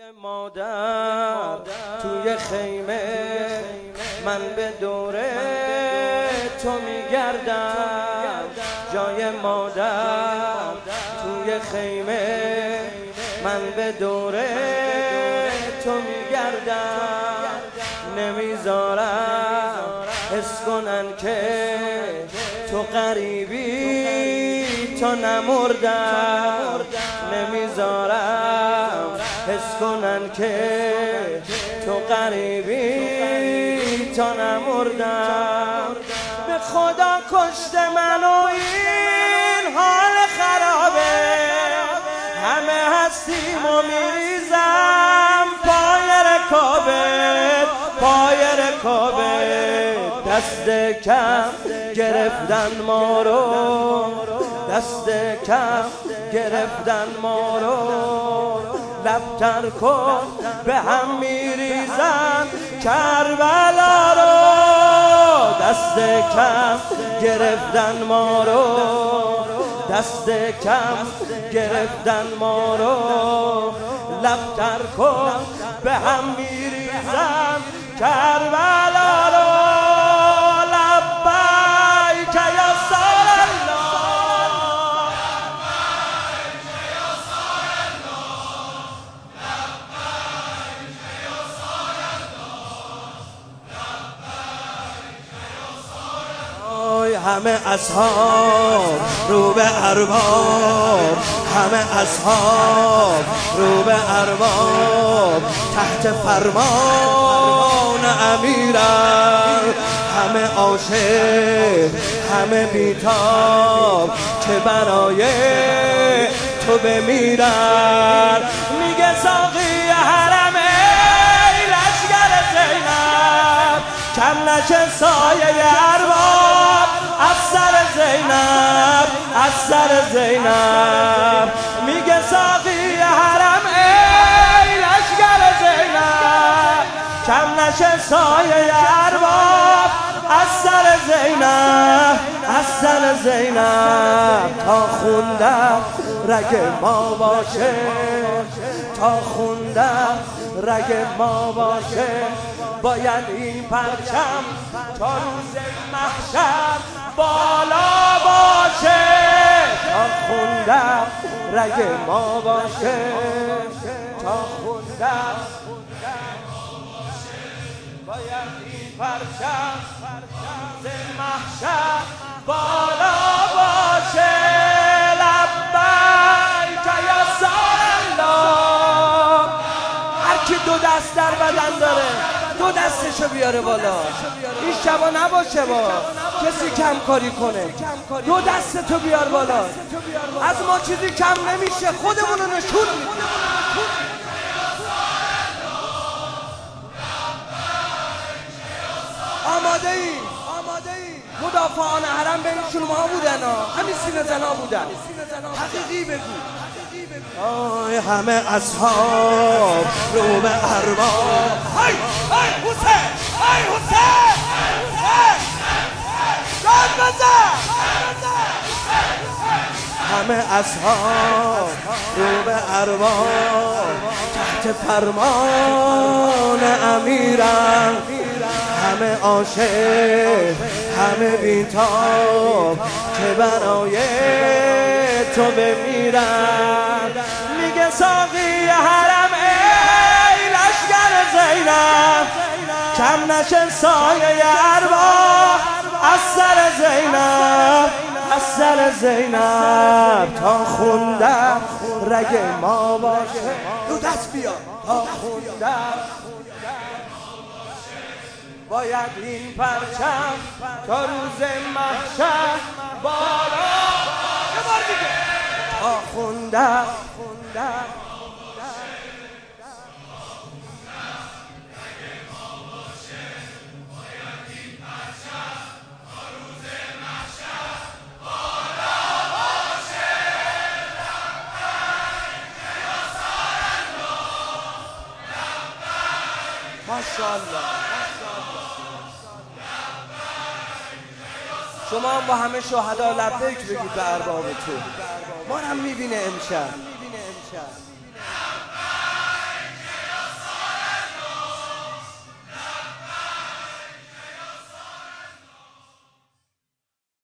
مادر توی خیمه من به دوره تو میگردم. جای مادر توی خیمه من به دوره تو میگردم. نمیذارم حس کنن که تو غریبی، تو نمردم. نمیذارم حس کنن که تو غریبی، تو نمردم. به خدا کشته منو این حال خرابه، همه هستیم و میریزم پای رکابت، پای رکابت. دست کم گرفتن ما رو، دست کم گرفتن ما رو. لبتر کن به هم میریزن کربلا رو. دست کم گرفتن ما رو، دست کم گرفتن ما رو. لبتر کن به هم میریزن کربلا رو. لبیک یا رسول الله، لبیک یا رسول الله، لبیک یا رسول الله، لبیک یا رسول الله. همه اصحاب رو به ارباب، همه اصحاب رو به ارباب. تحت فرمان امیرم، همه عاشق همه بیتاب که برای تو بمیرن. میگه ساقی حرم ای لشگر زینب، کم نشه سایه ارباب از سر زینب، از سر زینب. میگه ساقی حرم ای لشگر زینب، کم نشه سایه ارباب از سر زینب، از سر زینب. تا خوندم رگ ما باشه، تا خوندم رگ ما باشه. باید این پرچم تا روز محشر بالا باشه. تا خوندم رگ ما باشه، تا خوندم باید این پرچم روز محشر بالا باشه. لبیک یا رسول الله. هر کی دو دست در بدن داره دو دستشو بیاره بالا. این شبا نباشه با کسی کم کاری کنه. دو دستتو بیار بالا. از ما چیزی کم نمیشه، خودمونو نشون میدیم. آماده ای؟ مدافعان حرم بینشون ما بودن ها، همین سینه زنا بودن. حقیقی بگو. آی همه اصحاب رو به ارباب. ای حسین، ای حسین، جان بزن. همه اصحاب رو به ارباب، تحت فرمان امیرم. همه عاشق همه بیتاب که برای تو بمیرن. میگه ساقی حرم ای لشگر زینب، کم نشه سایه ارباب از سر زینب، از سر زینب. تا خوندم رگ ما باشه، دو دست بیا. تا خوندم باید این پرچم تا روز محشر بالا. یه بار دیگه. تا خوندم ماشاءالله. شما هم با همه شهدا لبیک بگید به ارباب تو. ما هم میبینه امشب.